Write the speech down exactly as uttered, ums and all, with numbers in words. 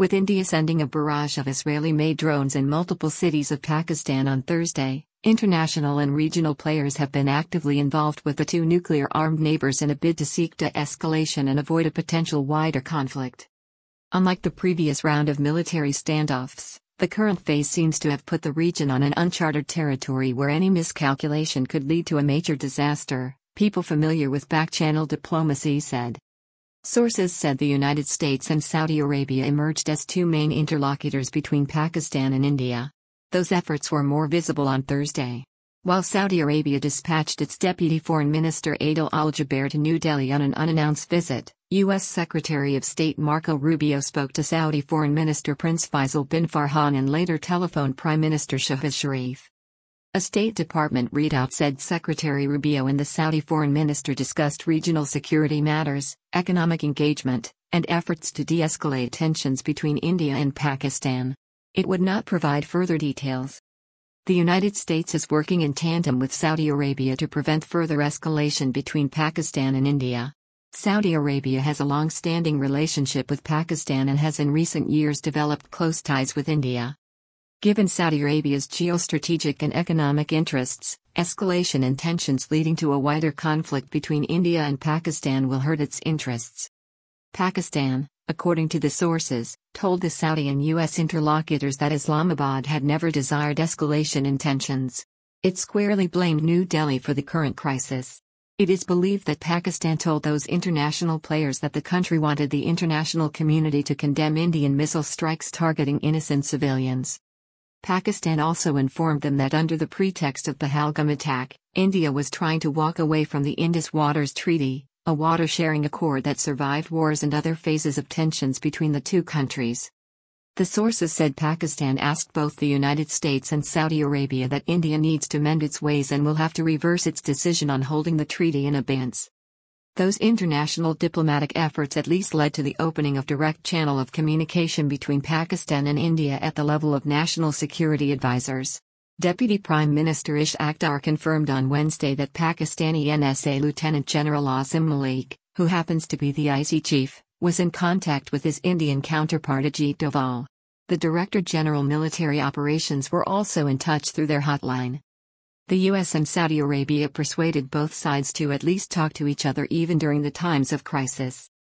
with India sending a barrage of Israeli-made drones in multiple cities of Pakistan on Thursday. International and regional players have been actively involved with the two nuclear-armed neighbors in a bid to seek de-escalation and avoid a potential wider conflict. Unlike the previous round of military standoffs, the current phase seems to have put the region on an uncharted territory where any miscalculation could lead to a major disaster, people familiar with back-channel diplomacy said. Sources said the United States and Saudi Arabia emerged as two main interlocutors between Pakistan and India. Those efforts were more visible on Thursday. While Saudi Arabia dispatched its Deputy Foreign Minister Adel Al-Jubeir to New Delhi on an unannounced visit, U S Secretary of State Marco Rubio spoke to Saudi Foreign Minister Prince Faisal bin Farhan and later telephoned Prime Minister Shehbaz Sharif. A State Department readout said Secretary Rubio and the Saudi Foreign Minister discussed regional security matters, economic engagement, and efforts to de-escalate tensions between India and Pakistan. It would not provide further details. The United States is working in tandem with Saudi Arabia to prevent further escalation between Pakistan and India. Saudi Arabia has a long-standing relationship with Pakistan and has in recent years developed close ties with India. Given Saudi Arabia's geostrategic and economic interests, escalation in tensions leading to a wider conflict between India and Pakistan will hurt its interests. Pakistan, according to the sources, told the Saudi and U S interlocutors that Islamabad had never desired escalation in tensions. It squarely blamed New Delhi for the current crisis. It is believed that Pakistan told those international players that the country wanted the international community to condemn Indian missile strikes targeting innocent civilians. Pakistan also informed them that under the pretext of the Pahalgam attack, India was trying to walk away from the Indus Waters Treaty, a water-sharing accord that survived wars and other phases of tensions between the two countries. The sources said Pakistan asked both the United States and Saudi Arabia that India needs to mend its ways and will have to reverse its decision on holding the treaty in abeyance. Those international diplomatic efforts at least led to the opening of direct channel of communication between Pakistan and India at the level of national security advisors. Deputy Prime Minister Ishaq Dar confirmed on Wednesday that Pakistani N S A Lieutenant General Asim Malik, who happens to be the I C chief, was in contact with his Indian counterpart Ajit Doval. The Director General Military Operations were also in touch through their hotline. The U S and Saudi Arabia persuaded both sides to at least talk to each other even during the times of crisis.